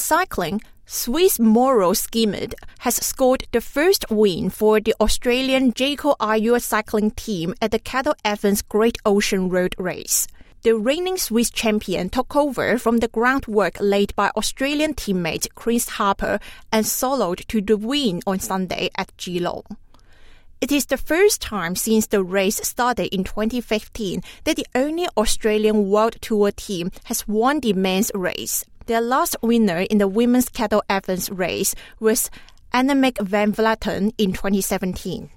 cycling, Swiss Mauro Schmid has scored the first win for the Australian Jayco Ayur cycling team at the Cadel Evans Great Ocean Road Race. The reigning Swiss champion took over from the groundwork laid by Australian teammate Chris Harper and soloed to the win on Sunday at Geelong. It is the first time since the race started in 2015 that the only Australian World Tour team has won the men's race. Their last winner in the women's Cadel Evans race was Annemiek van Vleuten in 2017.